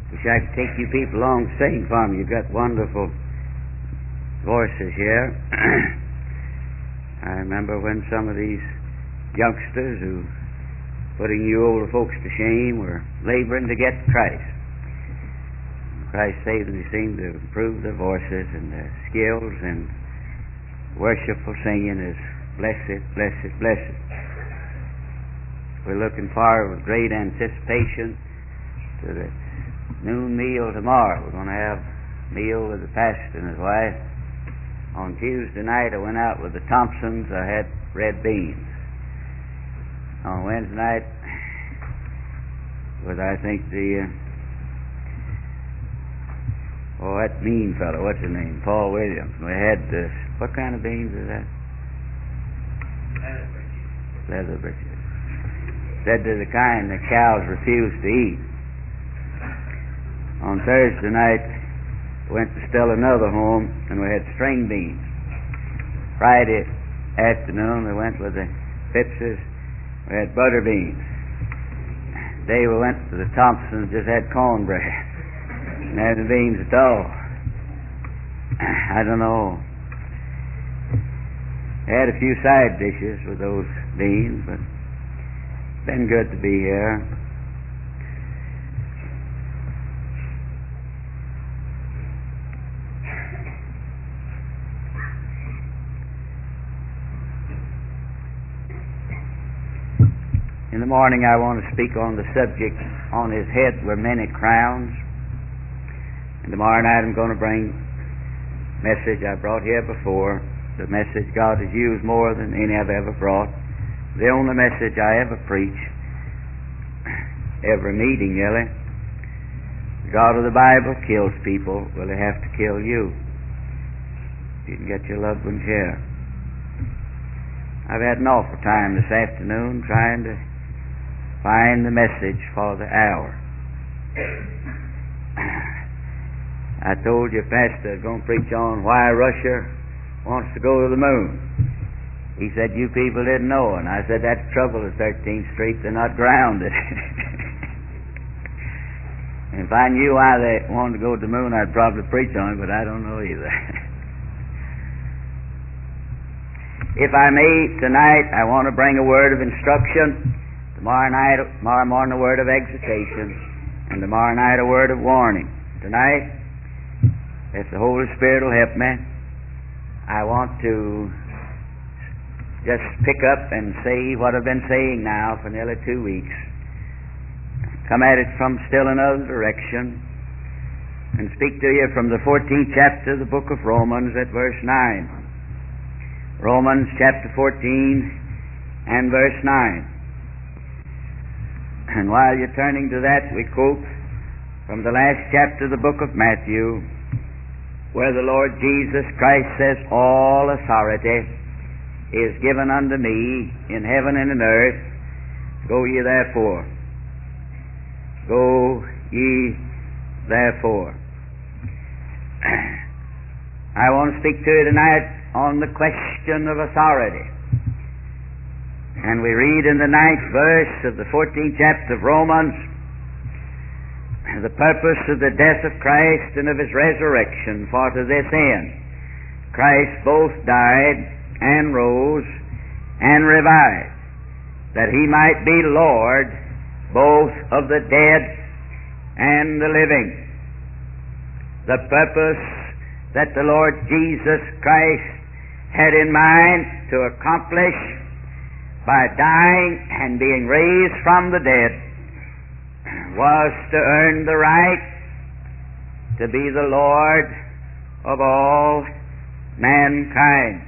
Wish I could take you people along sing for me. You've got wonderful voices here. I remember when some of these youngsters who putting you older folks to shame were laboring to get Christ. Christ saved them. They seemed to improve their voices and their skills, and worshipful singing is blessed, blessed, blessed. We're looking forward with great anticipation to the noon meal tomorrow. We're going to have a meal with the pastor and his wife. On Tuesday night I went out with the Thompsons. I had red beans. On Wednesday night was, I think, that mean fellow, what's his name? Paul Williams. We had what kind of beans is that? Leather britches. Said they're the kind that cows refuse to eat. On Thursday night, we went to still another home, and we had string beans. Friday afternoon, we went with the Phippses. We had butter beans. Day we went to the Thompsons, just had cornbread. And had the beans at all. I don't know. They had a few side dishes with those beans, but it's been good to be here. In the morning I want to speak on the subject, on his head were many crowns. And tomorrow night I'm going to bring a message I brought here before, the message God has used more than any I've ever brought, the only message I ever preach, every meeting nearly. The God of the Bible kills people. Will He have to kill you? You can get your loved ones here. I've had an awful time this afternoon trying to find the message for the hour. I told you Pastor is going to preach on why Russia wants to go to the moon. He said, you people didn't know. And I said, that's the trouble at 13th Street. They're not grounded. And if I knew why they wanted to go to the moon, I'd probably preach on it, but I don't know either. If I may, tonight I want to bring a word of instruction. Tomorrow morning a word of exhortation, and tomorrow night a word of warning. Tonight, if the Holy Spirit will help me, I want to just pick up and say what I've been saying now for nearly 2 weeks. Come at it from still another direction, and speak to you from the 14th chapter of the book of Romans at verse 9. Romans chapter 14 and verse 9. And while you're turning to that, we quote from the last chapter of the book of Matthew, where the Lord Jesus Christ says, all authority is given unto me in heaven and in earth. Go ye therefore. Go ye therefore. I want to speak to you tonight on the question of authority. And we read in the 9th verse of the 14th chapter of Romans, the purpose of the death of Christ and of His resurrection, for to this end Christ both died and rose and revived, that He might be Lord both of the dead and the living. The purpose that the Lord Jesus Christ had in mind to accomplish by dying and being raised from the dead was to earn the right to be the Lord of all mankind.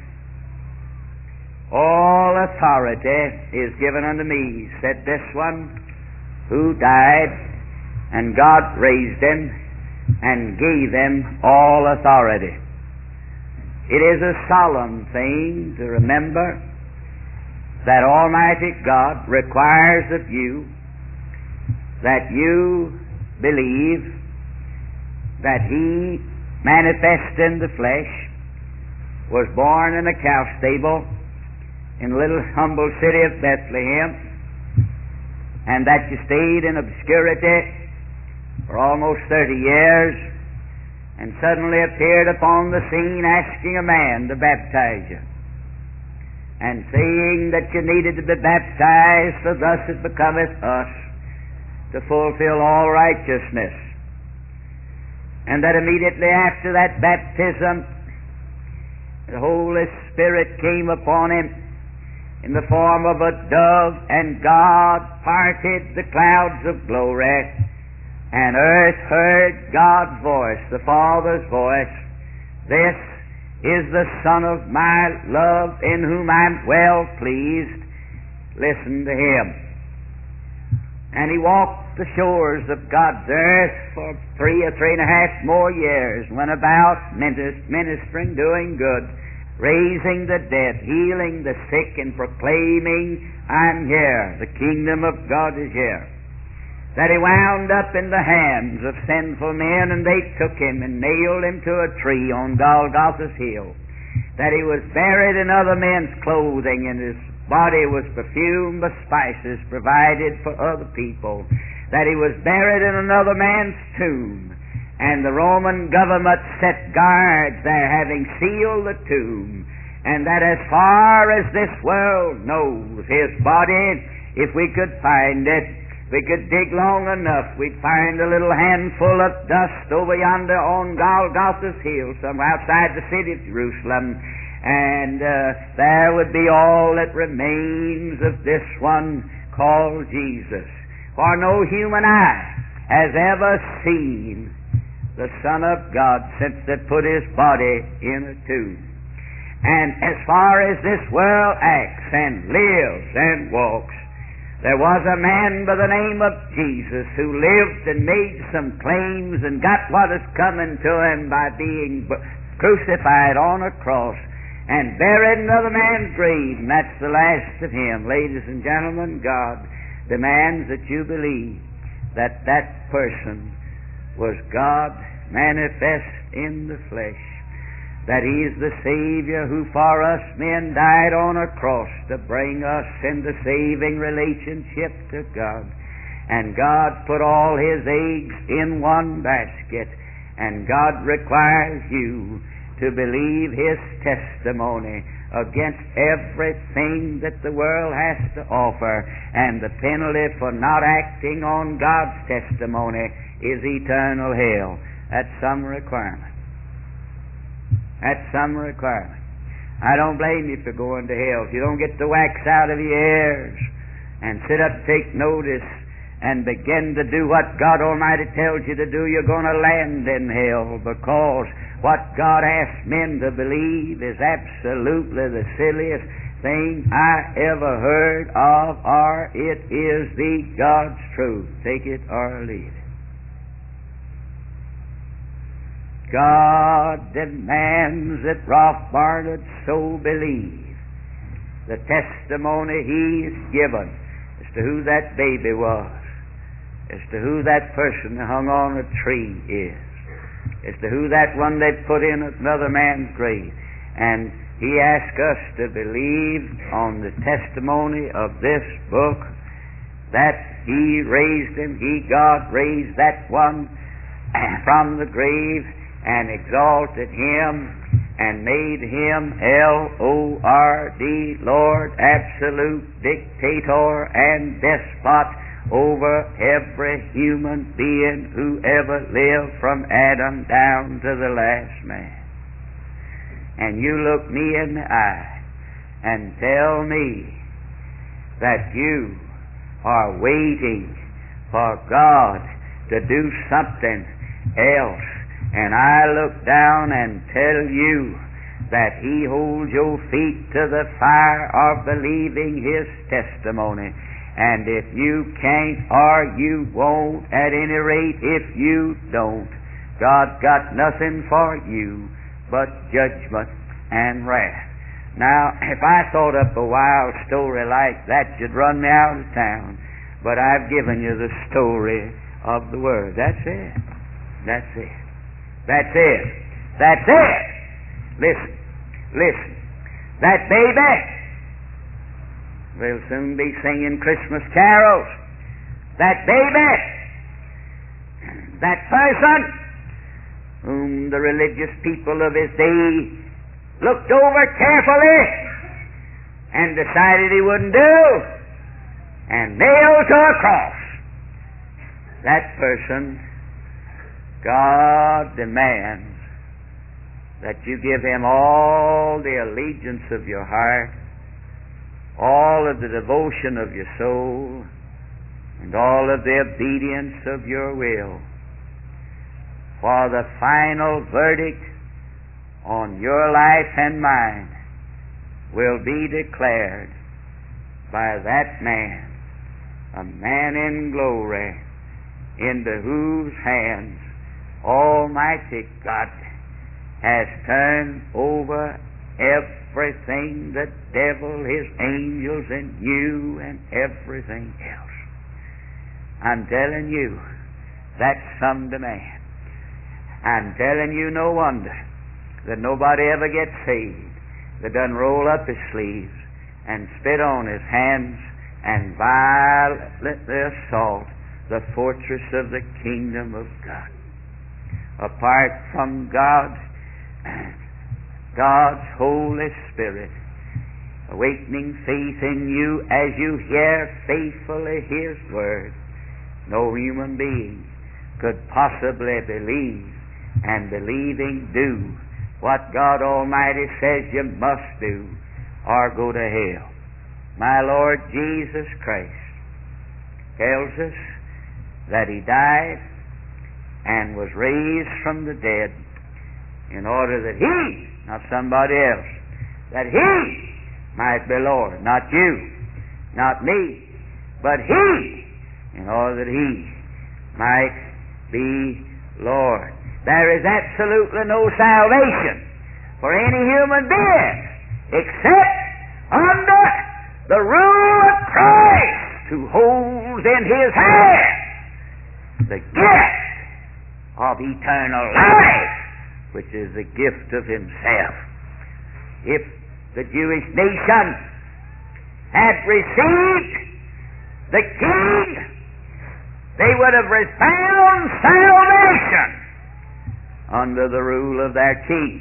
All authority is given unto me, said this one who died, and God raised him and gave him all authority. It is a solemn thing to remember that Almighty God requires of you that you believe that He, manifest in the flesh, was born in a cow stable in the little humble city of Bethlehem, and that you stayed in obscurity for almost 30 years, and suddenly appeared upon the scene asking a man to baptize you, and saying that you needed to be baptized, for thus it becometh us to fulfill all righteousness. And that immediately after that baptism, the Holy Spirit came upon him in the form of a dove, and God parted the clouds of glory, and earth heard God's voice, the Father's voice. This is the Son of my love, in whom I'm well pleased. Listen to him. And he walked the shores of God's earth for 3 or 3.5 more years, went about ministering, doing good, raising the dead, healing the sick, and proclaiming, I'm here, the kingdom of God is here. That he wound up in the hands of sinful men, and they took him and nailed him to a tree on Golgotha's hill. That he was buried in other men's clothing, and his body was perfumed with spices provided for other people. That he was buried in another man's tomb, and the Roman government set guards there, having sealed the tomb. And that as far as this world knows, his body, if we could find it, we could dig long enough, we'd find a little handful of dust over yonder on Golgotha's hill, somewhere outside the city of Jerusalem, and there would be all that remains of this one called Jesus. For no human eye has ever seen the Son of God since they put his body in a tomb. And as far as this world acts and lives and walks, there was a man by the name of Jesus who lived and made some claims and got what is coming to him by being crucified on a cross and buried in another man's grave, and that's the last of him. Ladies and gentlemen, God demands that you believe that that person was God manifest in the flesh, that he is the Savior who for us men died on a cross to bring us into saving relationship to God. And God put all his eggs in one basket, and God requires you to believe his testimony against everything that the world has to offer. And the penalty for not acting on God's testimony is eternal hell. That's some requirement. That's some requirement. I don't blame you for going to hell. If you don't get the wax out of your ears and sit up, take notice, and begin to do what God Almighty tells you to do, you're going to land in hell, because what God asks men to believe is absolutely the silliest thing I ever heard of, or it is the God's truth. Take it or leave it. God demands that Ralph Barnard so believe the testimony he's given as to who that baby was, as to who that person hung on a tree is, as to who that one they put in another man's grave. And he asks us to believe on the testimony of this book that he raised him, God raised that one from the grave and exalted him and made him Lord, Lord, absolute dictator and despot over every human being who ever lived, from Adam down to the last man. And you look me in the eye and tell me that you are waiting for God to do something else, and I look down and tell you that he holds your feet to the fire of believing his testimony. And if you can't or you won't, at any rate if you don't, God's got nothing for you but judgment and wrath. Now, if I thought up a wild story like that, you'd run me out of town. But I've given you the story of the Word. That's it. That's it. That's it. That's it. Listen. Listen. That baby will soon be singing Christmas carols. That baby that person whom the religious people of his day looked over carefully and decided he wouldn't do, and nailed to a cross. That person, God demands that you give Him all the allegiance of your heart, all of the devotion of your soul, and all of the obedience of your will. For the final verdict on your life and mine will be declared by that man, a man in glory, into whose hands Almighty God has turned over everything, the devil, his angels, and you, and everything else. I'm telling you, that's some demand. I'm telling you, no wonder that nobody ever gets saved that doesn't roll up his sleeves and spit on his hands and violently assault the fortress of the kingdom of God. Apart from God, God's Holy Spirit awakening faith in you as you hear faithfully His Word, no human being could possibly believe, and believing do what God Almighty says you must do, or go to hell. My Lord Jesus Christ tells us that He died and was raised from the dead in order that He, not somebody else, that He might be Lord, not you, not me, but He, in order that He might be Lord. There is absolutely no salvation for any human being except under the rule of Christ, who holds in His hand the gift of eternal life, which is the gift of Himself. If the Jewish nation had received the King, they would have found salvation under the rule of their King.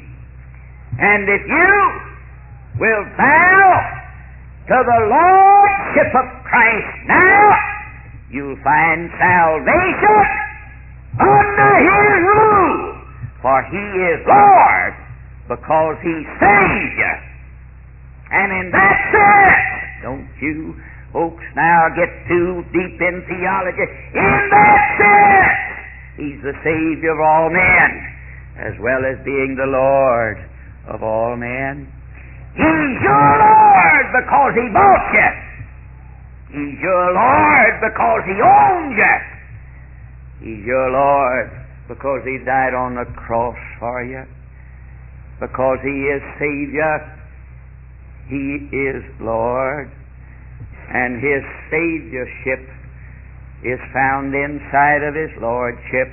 And if you will bow to the Lordship of Christ now, you'll find salvation under His rule, for He is Lord because He saved you. And in that sense, don't you folks now get too deep in theology, in that sense, He's the Savior of all men, as well as being the Lord of all men. He's your Lord because He bought you. He's your Lord because He owns you. He's your Lord because He died on the cross for you. Because He is Savior, He is Lord. And His Saviorship is found inside of His Lordship.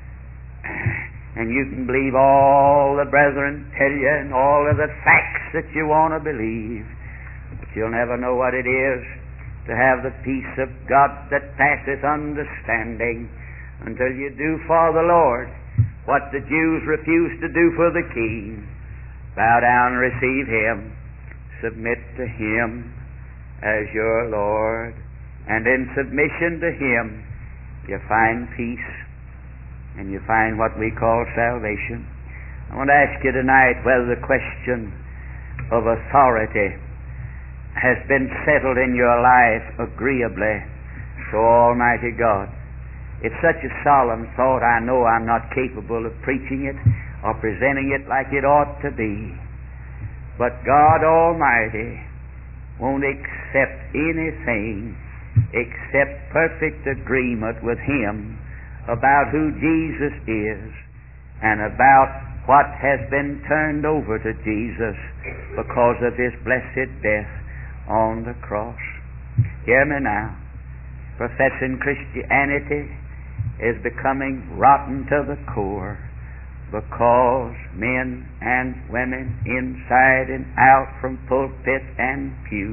And you can believe all the brethren tell you and all of the facts that you want to believe, but you'll never know what it is to have the peace of God that passeth understanding until you do for the Lord what the Jews refused to do for the King. Bow down and receive Him. Submit to Him as your Lord. And in submission to Him, you find peace and you find what we call salvation. I want to ask you tonight whether the question of authority has been settled in your life agreeably to Almighty God. It's such a solemn thought, I know I'm not capable of preaching it or presenting it like it ought to be. But God Almighty won't accept anything except perfect agreement with Him about who Jesus is and about what has been turned over to Jesus because of His blessed death on the cross. Hear me now. Professing Christianity is becoming rotten to the core because men and women inside and out from pulpit and pew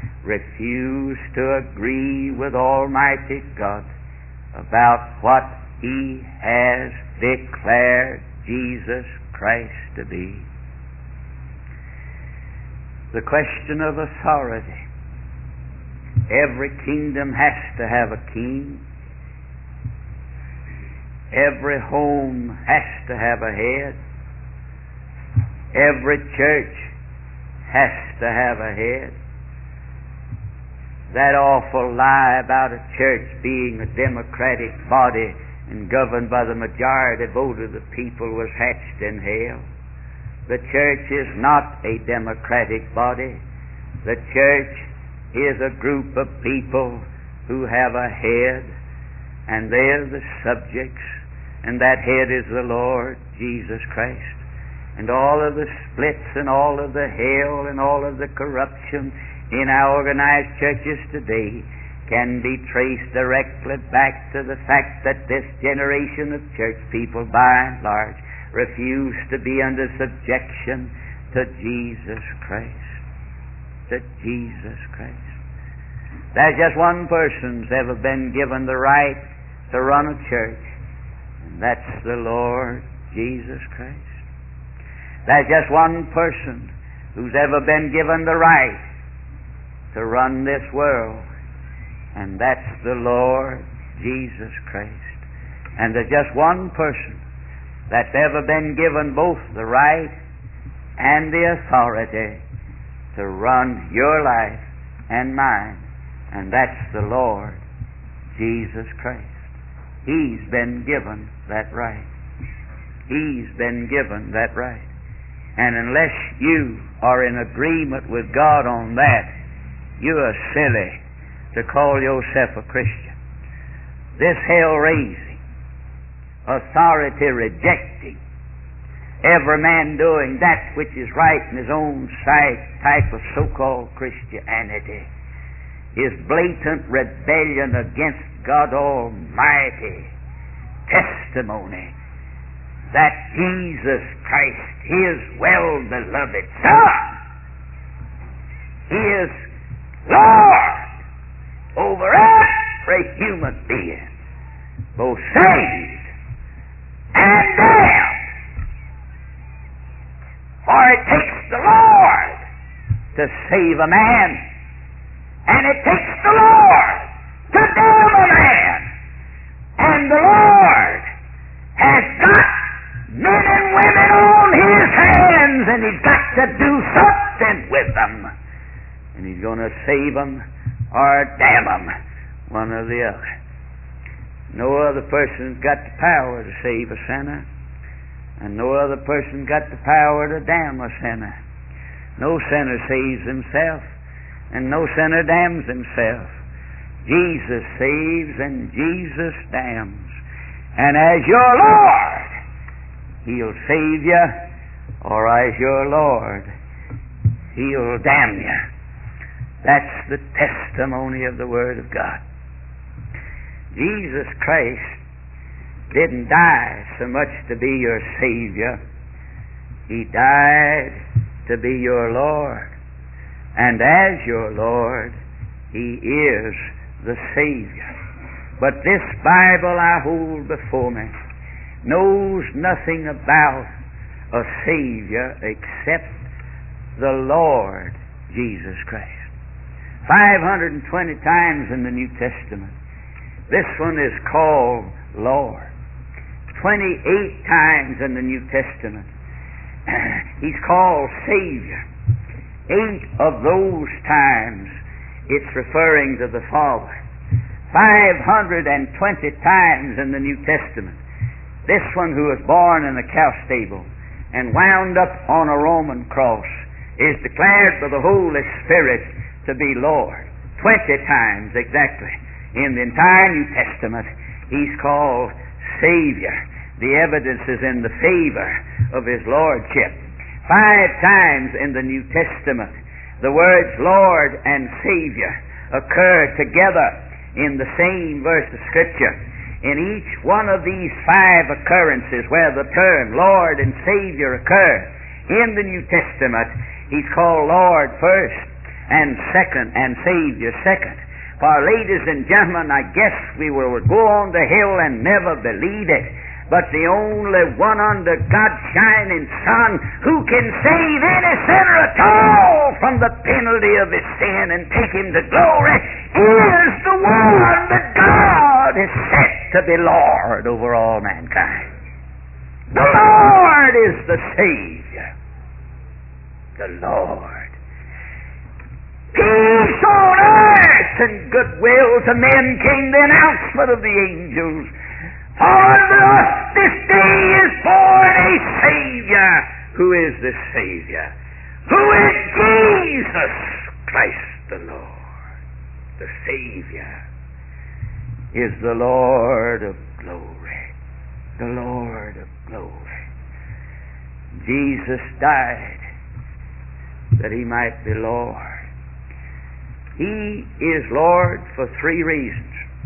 refuse to agree with Almighty God about what He has declared Jesus Christ to be. The question of authority. Every kingdom has to have a king. Every home has to have a head. Every church has to have a head. That awful lie about a church being a democratic body and governed by the majority vote of the people was hatched in hell. The church is not a democratic body. The church is a group of people who have a head, and they're the subjects, and that head is the Lord Jesus Christ. And all of the splits and all of the hell and all of the corruption in our organized churches today can be traced directly back to the fact that this generation of church people, by and large, refuse to be under subjection to Jesus Christ. To Jesus Christ. There's just one person's ever been given the right to run a church, and that's the Lord Jesus Christ. There's just one person who's ever been given the right to run this world, and that's the Lord Jesus Christ. And there's just one person that's ever been given both the right and the authority to run your life and mine, and that's the Lord Jesus Christ. He's been given that right. He's been given that right. And unless you are in agreement with God on that, you are silly to call yourself a Christian. This hell-raising, authority-rejecting, every man doing that which is right in his own sight type of so-called Christianity is blatant rebellion against God Almighty testimony that Jesus Christ, His well-beloved Son, is Lord over every human being, both saved and damned. For it takes the Lord to save a man, and it takes the Lord to damn a man. And the Lord has got men and women on His hands, and He's got to do something with them. And He's going to save them or damn them, one or the other. No other person's got the power to save a sinner, and no other person's got the power to damn a sinner. No sinner saves himself, and no sinner damns himself. Jesus saves and Jesus damns. And as your Lord, He'll save you, or as your Lord, He'll damn you. That's the testimony of the Word of God. Jesus Christ didn't die so much to be your Savior. He died to be your Lord. And as your Lord, He is the Savior. But this Bible I hold before me knows nothing about a Savior except the Lord Jesus Christ. 520 times in the New Testament this one is called Lord. 28 times in the New Testament He's called Savior. 8 of those times it's referring to the Father. 520 times in the New Testament this one who was born in a cow stable and wound up on a Roman cross is declared by the Holy Spirit to be Lord. 20 times exactly in the entire New Testament He's called Savior. The evidence is in the favor of His Lordship. 5 times in the New Testament the words Lord and Savior occur together in the same verse of Scripture. In each one of these 5 occurrences where the term Lord and Savior occur in the New Testament, He's called Lord first and second and Savior second. For, ladies and gentlemen, I guess we will go on the hill and never believe it, but the only one under God's shining sun who can save any sinner at all from the penalty of his sin and take him to glory is the one that God has set to be Lord over all mankind. The Lord is the Savior. The Lord. Peace on earth and goodwill to men came the announcement of the angels. For unto us this day is born a Savior. Who is this Savior? Who is Jesus Christ the Lord? The Savior is the Lord of glory. The Lord of glory. Jesus died that He might be Lord. He is Lord for three reasons.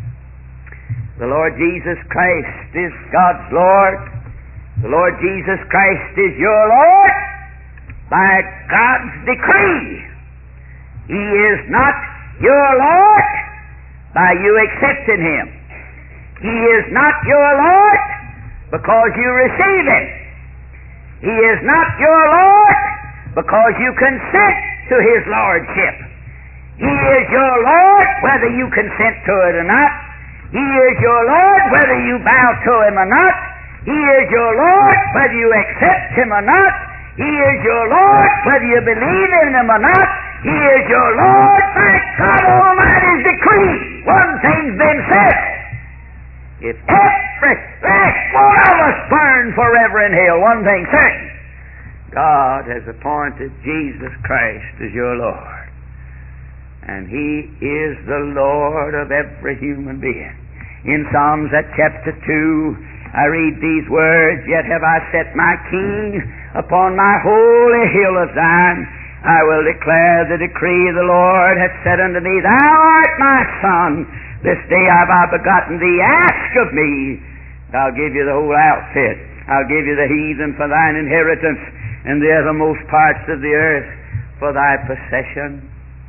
The Lord Jesus Christ is God's Lord. The Lord Jesus Christ is your Lord by God's decree. He is not your Lord by you accepting Him. He is not your Lord because you receive Him. He is not your Lord because you consent to His Lordship. He is your Lord whether you consent to it or not. He is your Lord whether you bow to Him or not. He is your Lord whether you accept Him or not. He is your Lord whether you believe in Him or not. He is your Lord by God Almighty's decree. One thing's been said. If every last one of us burn forever in hell, one thing certain. God has appointed Jesus Christ as your Lord. And He is the Lord of every human being. In Psalms at chapter 2, I read these words, Yet have I set my King upon my holy hill of Zion. I will declare the decree the Lord hath said unto me, Thou art my Son, this day have I begotten thee. Ask of me, I'll give you the whole outfit. I'll give you the heathen for thine inheritance, and the othermost parts of the earth for thy possession.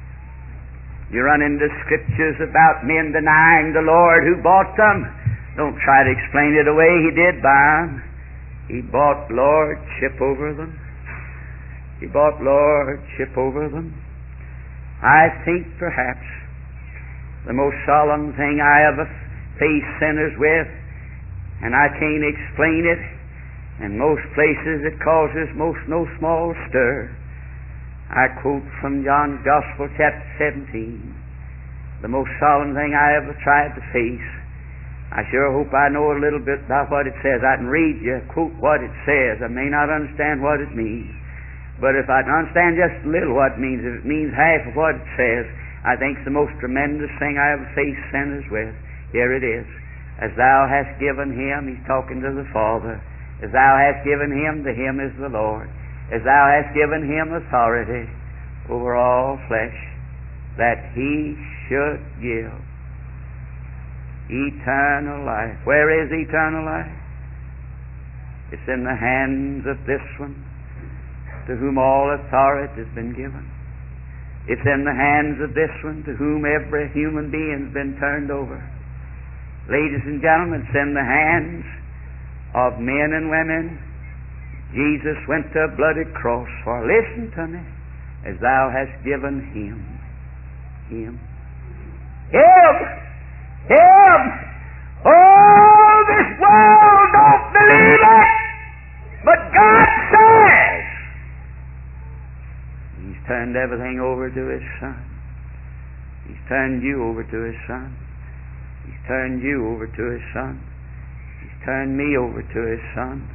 You run into scriptures about men denying the Lord who bought them. Don't try to explain it away. He did buy them. He bought lordship over them. He bought lordship over them. I think perhaps the most solemn thing I ever faced sinners with, and I can't explain it, in most places it causes most no small stir. I quote from John's Gospel, chapter 17. The most solemn thing I ever tried to face. I sure hope I know a little bit about what it says. I can read you, quote what it says. I may not understand what it means. But if I can understand just a little what it means, if it means half of what it says, I think it's the most tremendous thing I ever faced sinners with. Here it is. As thou hast given him, he's talking to the Father. As thou hast given him, to him is the Lord. As thou hast given him authority over all flesh, that he should give eternal life. Where is eternal life? It's in the hands of this one, to whom all authority has been given. It's in the hands of this one, to whom every human being has been turned over. Ladies and gentlemen, it's in the hands of men and women. Jesus went to a bloody cross for, listen to me, as thou hast given him. Him. Oh, this world don't believe it, but God says. He's turned everything over to His Son. He's turned you over to His Son. He's turned you over to His Son. He's turned me over to His Son.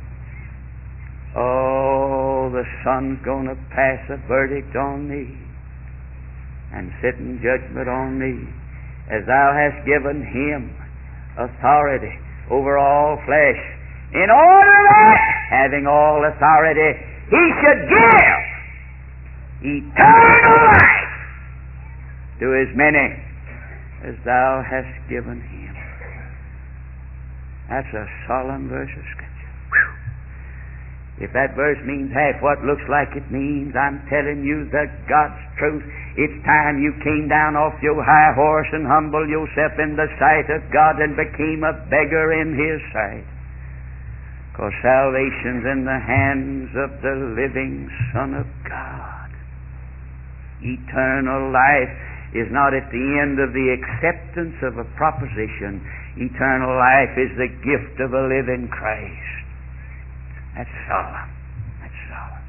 Oh, the Son's going to pass a verdict on me and sit in judgment on me. As thou hast given him authority over all flesh, in order that, having all authority, he should give eternal life to as many as thou hast given him. That's a solemn verse of Scripture. Whew. If that verse means half what looks like it means, I'm telling you the God's truth. It's time you came down off your high horse and humbled yourself in the sight of God and became a beggar in His sight. Because salvation's in the hands of the living Son of God. Eternal life is not at the end of the acceptance of a proposition. Eternal life is the gift of a living Christ. That's solemn. That's solemn.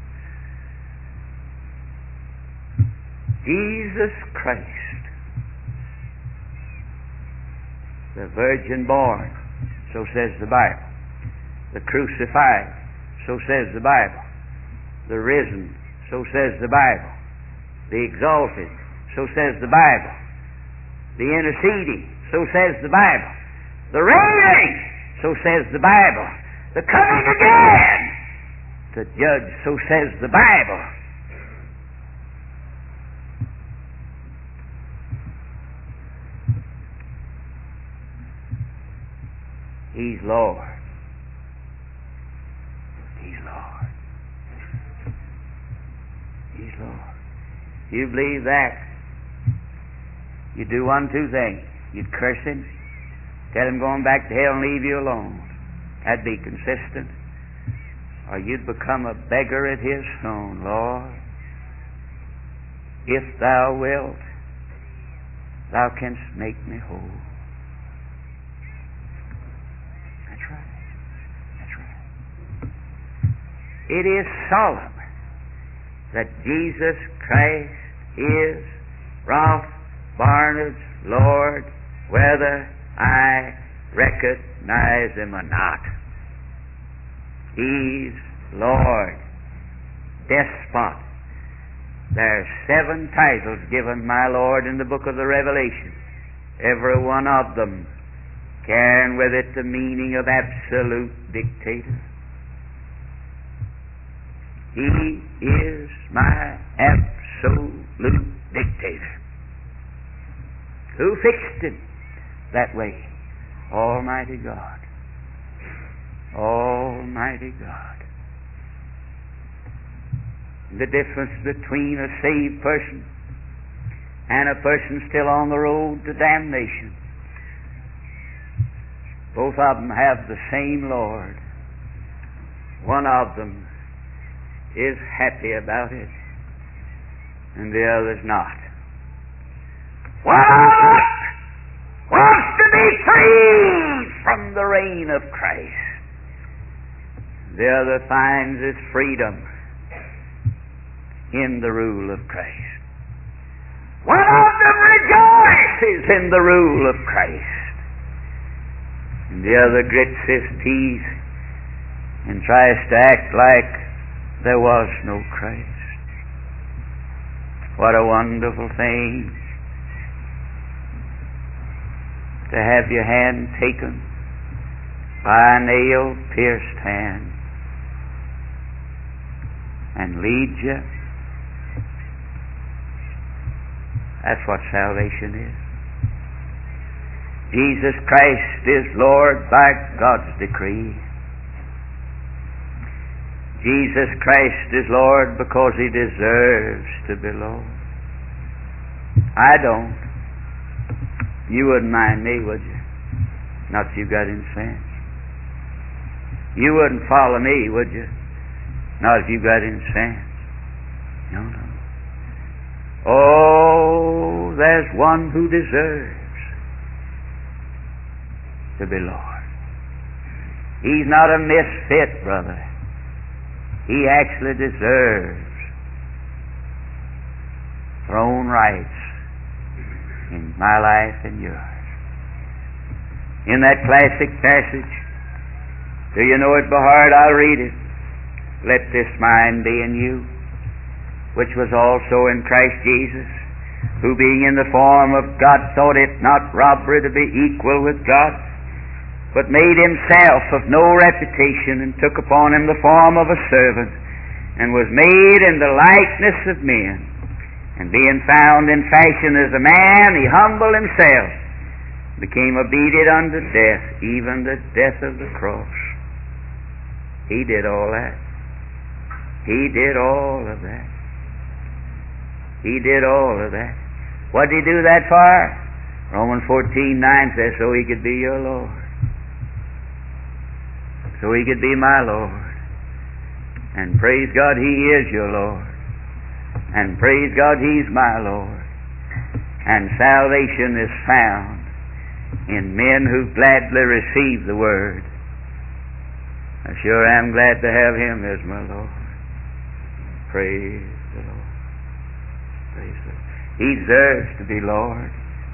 Jesus Christ, the virgin born, so says the Bible. The crucified, so says the Bible. The risen, so says the Bible. The exalted, so says the Bible. The interceding, so says the Bible. The reigning, so says the Bible. The coming again to judge, so says the Bible. He's Lord. He's Lord. He's Lord. You believe that? You do one, two things. You'd curse Him, tell Him going back to hell and leave you alone. That'd be consistent. Or you'd become a beggar at His throne. Lord, if Thou wilt, Thou canst make me whole. That's right. That's right. It is solemn that Jesus Christ is Ralph Barnard's Lord, whether I recognize Him or not. He's Lord, Despot. There are 7 titles given my Lord in the book of the Revelation. Every one of them carrying with it the meaning of absolute dictator. He is my absolute dictator. Who fixed Him that way? Almighty God. Almighty God. The difference between a saved person and a person still on the road to damnation. Both of them have the same Lord. One of them is happy about it, and the other's not. One of them wants to be freed from the reign of Christ. The other finds his freedom in the rule of Christ. One of them rejoices in the rule of Christ, and the other grits his teeth and tries to act like there was no Christ. What a wonderful thing to have your hand taken by a nail-pierced hand and lead you. That's what salvation is. Jesus Christ is Lord by God's decree. Jesus Christ is Lord because He deserves to be Lord. I don't. You wouldn't mind me, would you? Not if you got in sin. You wouldn't follow me, would you? Not if you got in sin. No, no. Oh, there's one who deserves to be Lord. He's not a misfit, brother. He actually deserves throne rights in my life and yours. In that classic passage, do you know it by heart? I'll read it. Let this mind be in you, which was also in Christ Jesus, who being in the form of God thought it not robbery to be equal with God, but made Himself of no reputation, and took upon Him the form of a servant, and was made in the likeness of men. And being found in fashion as a man, He humbled Himself, became obedient unto death, even the death of the cross. He did all that. He did all of that. He did all of that. What did He do that for? Romans 14:9 says, so He could be your Lord. So He could be my Lord. And praise God, He is your Lord. And praise God, He's my Lord. And salvation is found in men who gladly receive the Word. I sure am glad to have Him as my Lord. Praise the Lord. Praise the Lord. He deserves to be Lord.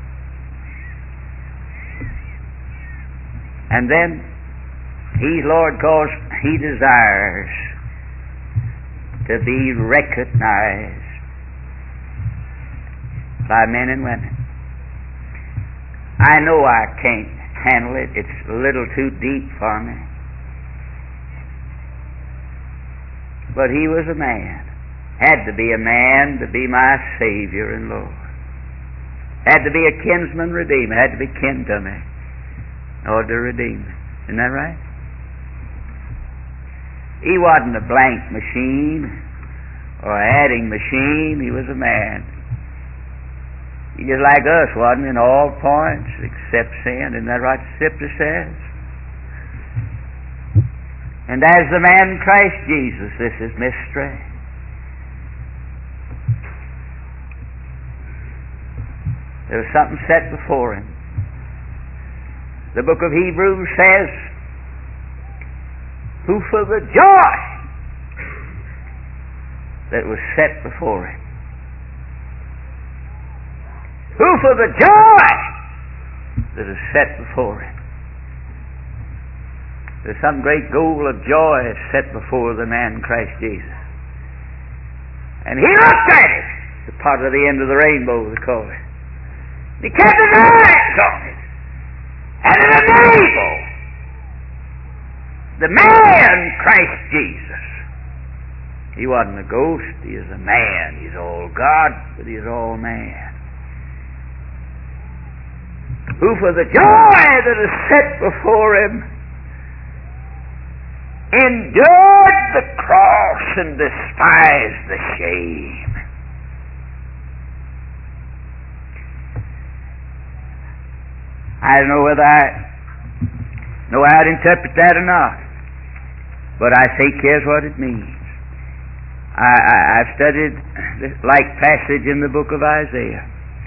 And then He's Lord because He desires to be recognized by men and women. I know I can't handle it. It's a little too deep for me. But He was a man. Had to be a man to be my Savior and Lord. Had to be a kinsman redeemer. Had to be kin to me in order to redeem me. Isn't that right? He wasn't a blank machine or an adding machine. He was a man. He just like us, wasn't in all points except sin. Isn't that right? The Scripture says. And as the man Christ Jesus, this is mystery. There was something set before Him. The book of Hebrews says, who for the joy that was set before Him. Who for the joy that is set before Him. There's some great goal of joy set before the man Christ Jesus. And He looked at it, the part of the end of the rainbow, they call it. He kept His eyes on it. And it enabled the man Christ Jesus. He wasn't a ghost, He is a man. He's all God, but He's all man. Who for the joy that is set before Him endured the cross and despised the shame. I don't know whether I know how to interpret that or not, but I think here's what it means. I've studied this like passage in the book of Isaiah,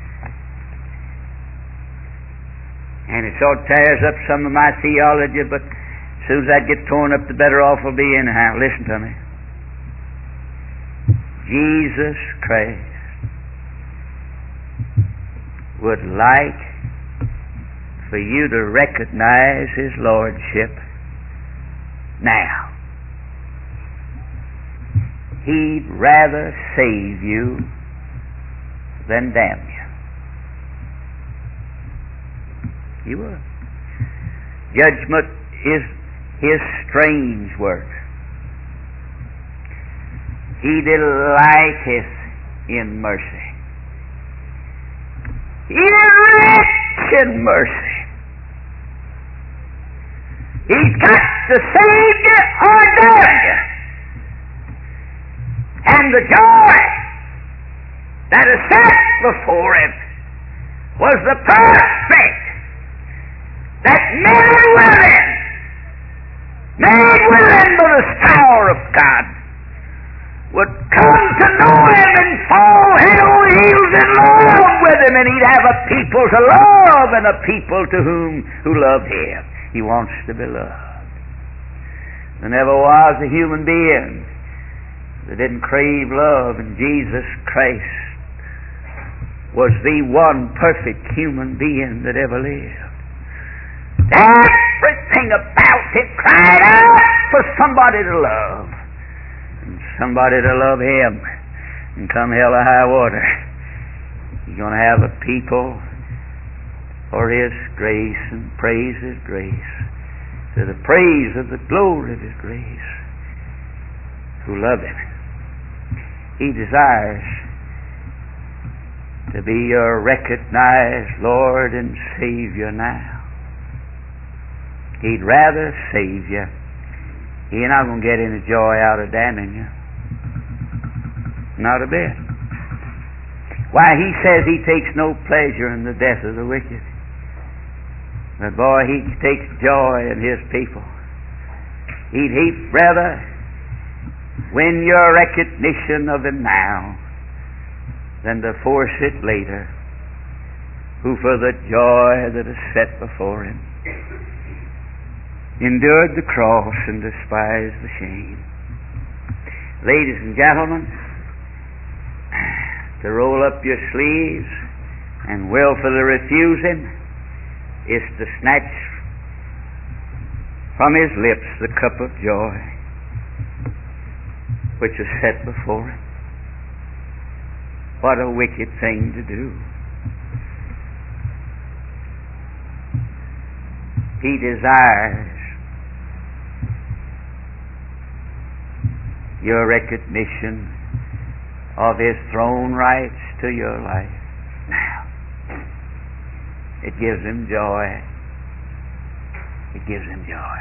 and it sort of tears up some of my theology, but as soon as that gets torn up, the better off I'll be anyhow. Listen to me. Jesus Christ would like for you to recognize His Lordship now. He'd rather save you than damn you. He would. Judgment is His strange work. He delighteth in mercy. He is rich in mercy. He's got to save you or damn you. And the joy that is set before Him was the prospect that men and women made willing by the power of God would come to know Him and fall head over heels in love with Him, and He'd have a people to love and a people to who loved Him. He wants to be loved. There never was a human being that didn't crave love, and Jesus Christ was the one perfect human being that ever lived. Everything about Him cried out for somebody to love, and somebody to love Him, and come hell or high water, He's going to have a people for His grace and praise His grace, to the praise of the glory of His grace, who love Him. He desires to be your recognized Lord and Savior now. He'd rather save you. He's not going to get any joy out of damning you. Not a bit. Why, he says he takes no pleasure in the death of the wicked. But boy, he takes joy in his people. He'd rather win your recognition of him now than to force it later, who for the joy that is set before him endured the cross and despised the shame. Ladies and gentlemen, to roll up your sleeves and willfully refuse him is to snatch from his lips the cup of joy which is set before him. What a wicked thing to do. He desires your recognition of his throne rights to your life now. It gives him joy. It gives him joy.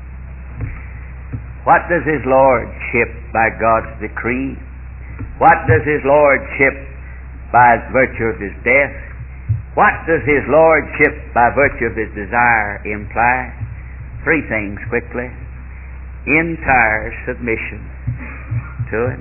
What does his lordship by God's decree? What does his lordship by virtue of his death? What does his lordship by virtue of his desire imply? Three things quickly. Entire submission to him.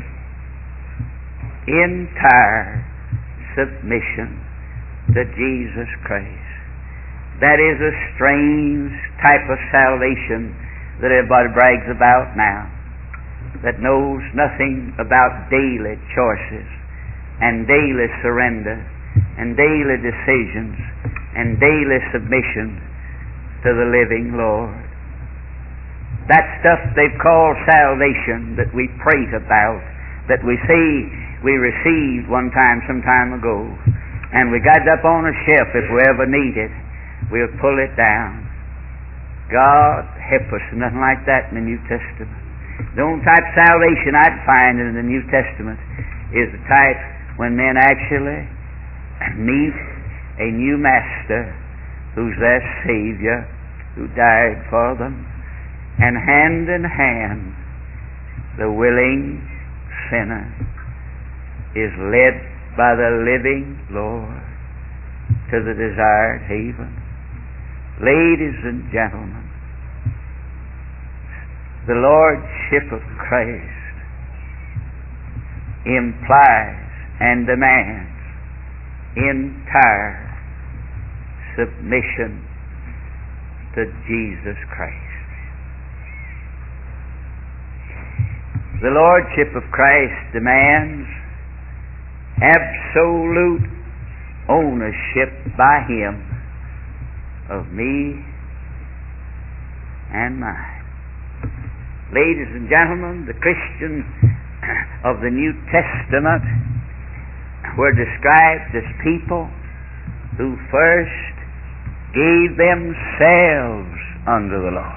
Entire submission to Jesus Christ. That is a strange type of salvation that everybody brags about now, that knows nothing about daily choices and daily surrender and daily decisions and daily submission to the living Lord. That stuff they've called salvation that we prate about, that we say we received one time some time ago, and we got it up on a shelf if we ever need it, we'll pull it down. God help us, nothing like that in the New Testament. The only type of salvation I'd find in the New Testament is the type when men actually meet a new master who's their Savior, who died for them, and hand in hand the willing sinner is led by the living Lord to the desired haven. Ladies and gentlemen, the Lordship of Christ implies and demands entire submission to Jesus Christ. The Lordship of Christ demands absolute ownership by him of me and mine. Ladies and gentlemen, the Christians of the New Testament were described as people who first gave themselves unto the Lord.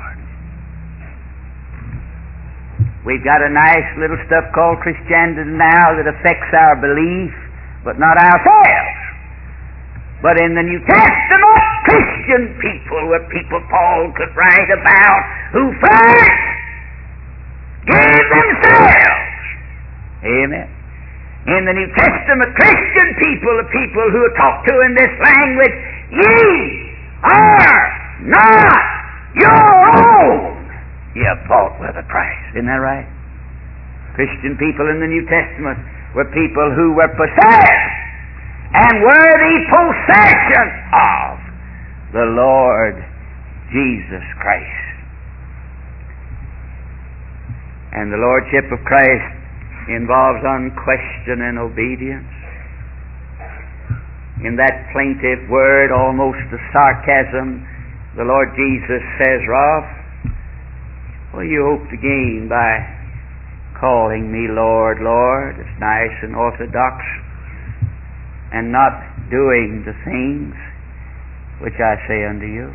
We've got a nice little stuff called Christianity now that affects our belief, but not ourselves. But in the New Testament, Christian people were people Paul could write about who first gave themselves. Amen. In the New Testament, Christian people are people who are talked to in this language. Ye are not your own. You bought with a price. Isn't that right? Christian people in the New Testament were people who were possessed and were the possession of the Lord Jesus Christ. And the Lordship of Christ involves unquestioning obedience. In that plaintive word, almost a sarcasm, the Lord Jesus says, Ralph, what do you hope to gain by calling me Lord, Lord? It's nice and orthodox, and not doing the things which I say unto you.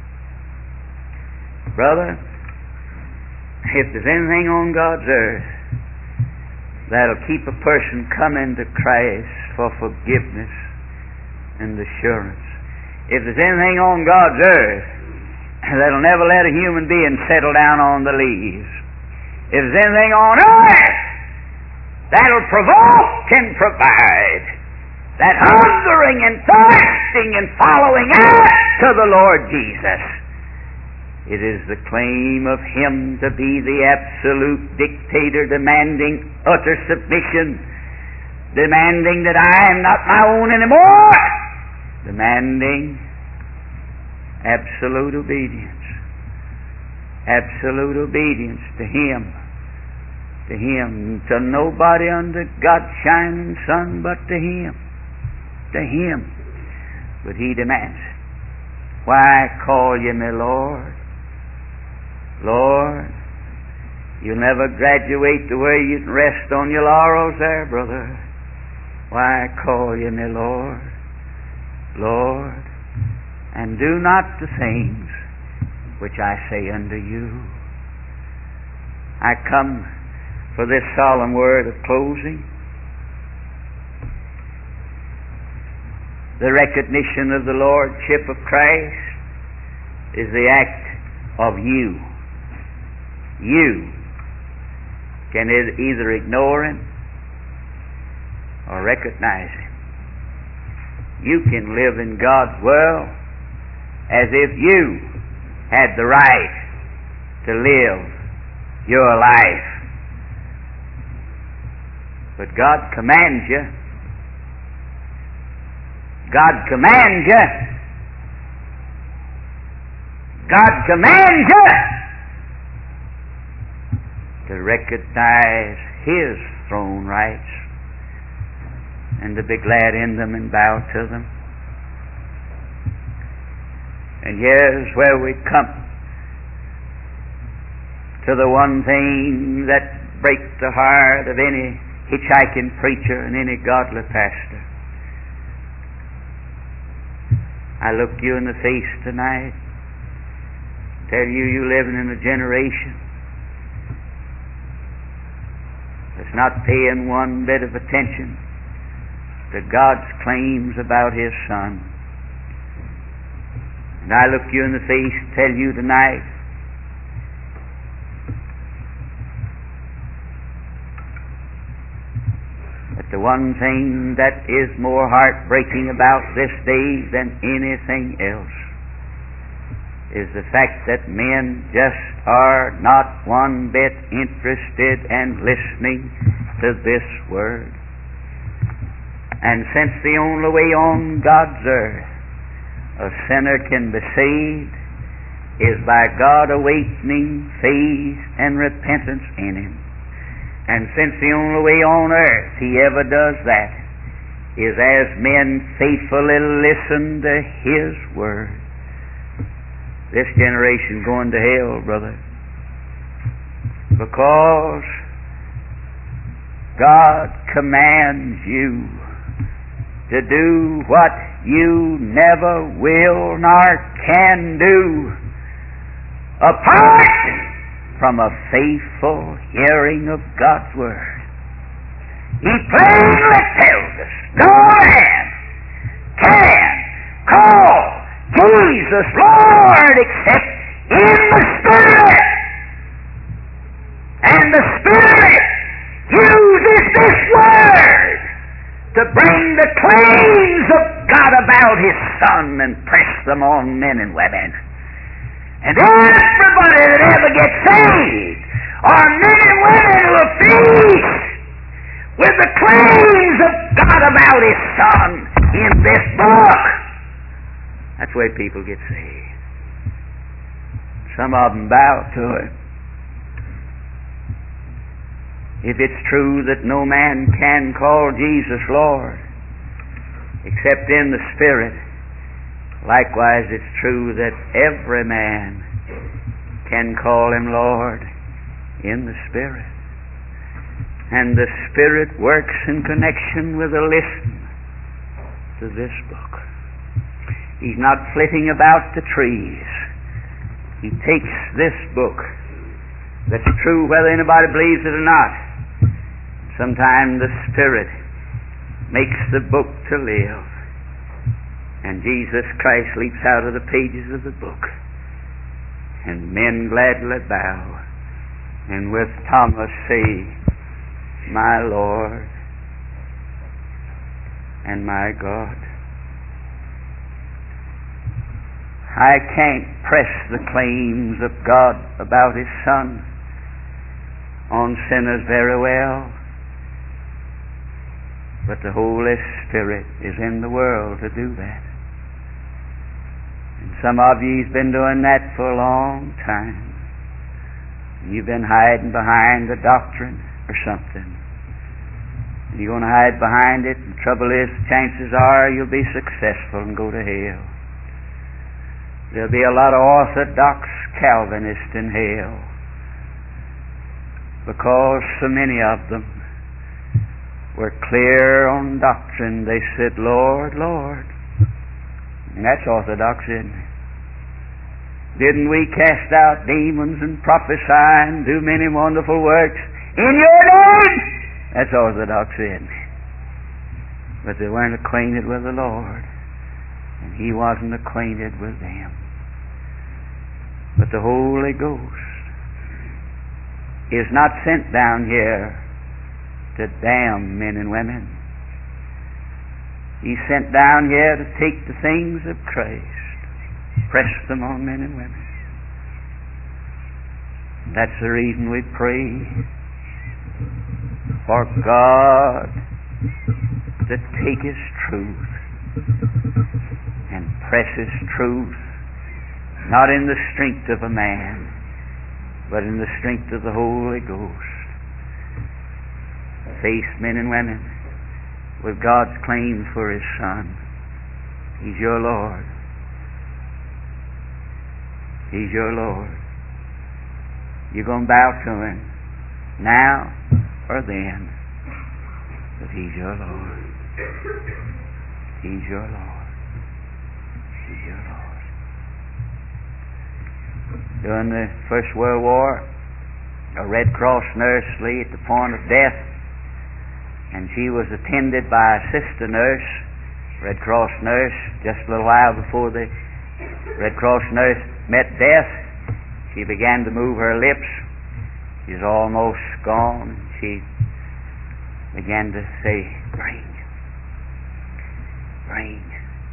Brother, if there's anything on God's earth that'll keep a person coming to Christ for forgiveness and assurance, if there's anything on God's earth that'll never let a human being settle down on the leaves, if there's anything on earth that'll provoke and provide, that hungering and thirsting and following after the Lord Jesus. It is the claim of Him to be the absolute dictator, demanding utter submission, demanding that I am not my own anymore, demanding absolute obedience. Absolute obedience to Him. To Him. To nobody under God's shining sun but to Him. To Him. But He demands it. Why call you me Lord? Lord, you'll never graduate to where you can rest on your laurels there, brother. Why call you me Lord? Lord, and do not the things which I say unto you. I come for this solemn word of closing. The recognition of the Lordship of Christ is the act of you. You can either ignore Him or recognize Him. You can live in God's world as if you had the right to live your life. But God commands you. God commands you. God commands you to recognize His throne rights and to be glad in them and bow to them. And here's where we come to the one thing that breaks the heart of any hitchhiking preacher and any godly pastor. I look you in the face tonight, tell you you're living in a generation that's not paying one bit of attention to God's claims about His Son. And I look you in the face, tell you tonight, that the one thing that is more heartbreaking about this day than anything else is the fact that men just are not one bit interested in listening to this Word. And since the only way on God's earth a sinner can be saved is by God awakening faith and repentance in Him. And since the only way on earth He ever does that is as men faithfully listen to His Word, this generation going to hell, brother. Because God commands you to do what you never will nor can do apart from a faithful hearing of God's Word. He plainly tells us no man can call Jesus Lord except in the Spirit. And the Spirit uses this Word to bring the claims of God about His Son and press them on men and women. And everybody that ever gets saved are men and women who are pleased with the claims of God about His Son in this book. That's the way people get saved. Some of them bow to it. If it's true that no man can call Jesus Lord except in the Spirit, likewise it's true that every man can call Him Lord in the Spirit. And the Spirit works in connection with a listen to this book. He's not flitting about the trees. He takes this book that's true whether anybody believes it or not. Sometimes the Spirit makes the book to live, and Jesus Christ leaps out of the pages of the book, and men gladly bow, and with Thomas say, my Lord and my God. I can't press the claims of God about His Son on sinners very well, but the Holy Spirit is in the world to do that. And some of you's been doing that for a long time. You've been hiding behind a doctrine or something. And you're going to hide behind it, and the trouble is, chances are you'll be successful and go to hell. There'll be a lot of Orthodox Calvinists in hell because so many of them were clear on doctrine. They said, Lord, Lord. And that's Orthodox, isn't it? Didn't we cast out demons and prophesy and do many wonderful works in your name? That's Orthodox, isn't it? But they weren't acquainted with the Lord, and He wasn't acquainted with them. But the Holy Ghost is not sent down here to damn men and women. He's sent down here to take the things of Christ, press them on men and women. That's the reason we pray for God to take His truth and press His truth, not in the strength of a man, but in the strength of the Holy Ghost. Face men and women with God's claims for His Son. He's your Lord. He's your Lord. You're going to bow to Him now or then, but He's your Lord. He's your Lord. He's your Lord. During the First World War, a Red Cross nurse lay at the point of death, and she was attended by a sister nurse, Red Cross nurse. Just a little while before the Red Cross nurse met death, she began to move her lips. She was almost gone. She began to say, "Bring, bring,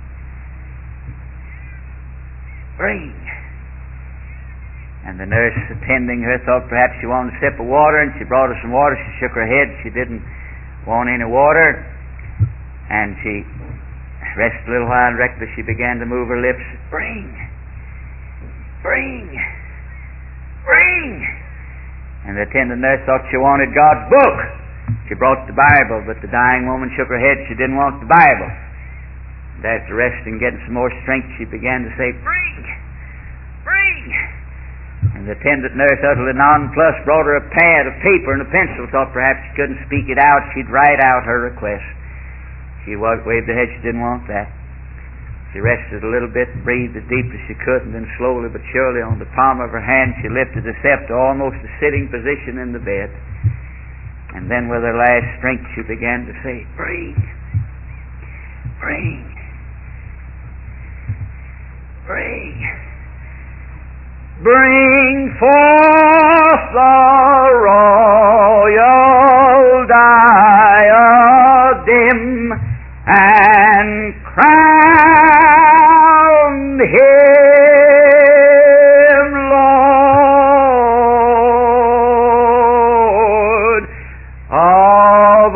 bring." And the nurse attending her thought perhaps she wanted a sip of water, and she brought her some water. She shook her head. She didn't want any water. And she rested a little while, and directly she began to move her lips. "Bring, bring, bring." And the attendant nurse thought she wanted God's book. She brought the Bible, but the dying woman shook her head. She didn't want the Bible. And after resting, getting some more strength, she began to say, "Bring, bring." And the attendant nurse, utterly nonplussed, brought her a pad of paper and a pencil. Thought perhaps she couldn't speak it out. She'd write out her request. She waved her head. She didn't want that. She rested a little bit, breathed as deep as she could, and then slowly but surely on the palm of her hand she lifted the scepter almost a sitting position in the bed. And then with her last strength she began to say, "Bring, bring, bring. Bring forth the royal diadem and crown Him Lord of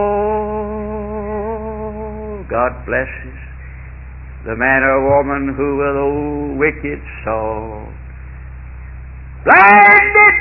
all." God blesses the man or woman who with old wicked soul blinded,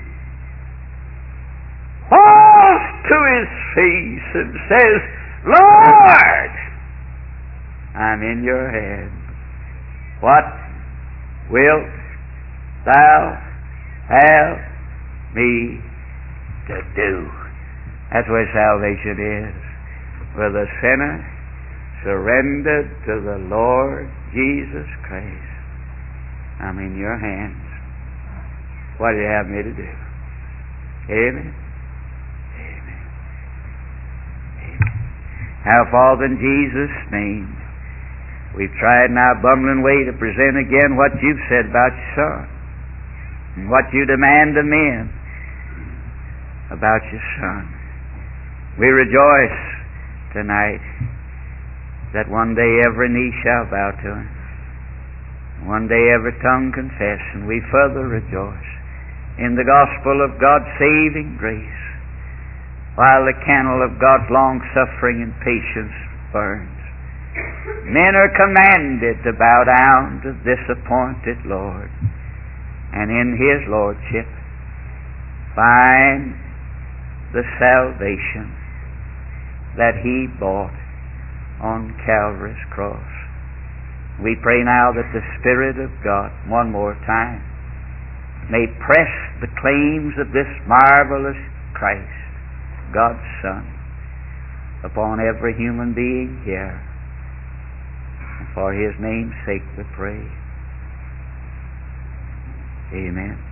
falls to his face and says, "Lord, I'm in your hands. What wilt thou have me to do?" That's where salvation is. With a sinner surrendered to the Lord Jesus Christ. I'm in your hands. What do you have me to do? Amen. Amen. Amen. Now, Father, in Jesus' name, we've tried in our bumbling way to present again what you've said about your Son and what you demand of men about your Son. We rejoice tonight that one day every knee shall bow to Him. One day every tongue confess, and we further rejoice in the gospel of God's saving grace, while the candle of God's long-suffering and patience burns. Men are commanded to bow down to this appointed Lord, and in His Lordship find the salvation that He bought on Calvary's cross. We pray now that the Spirit of God, one more time, may press the claims of this marvelous Christ, God's Son, upon every human being here. And for His name's sake we pray. Amen.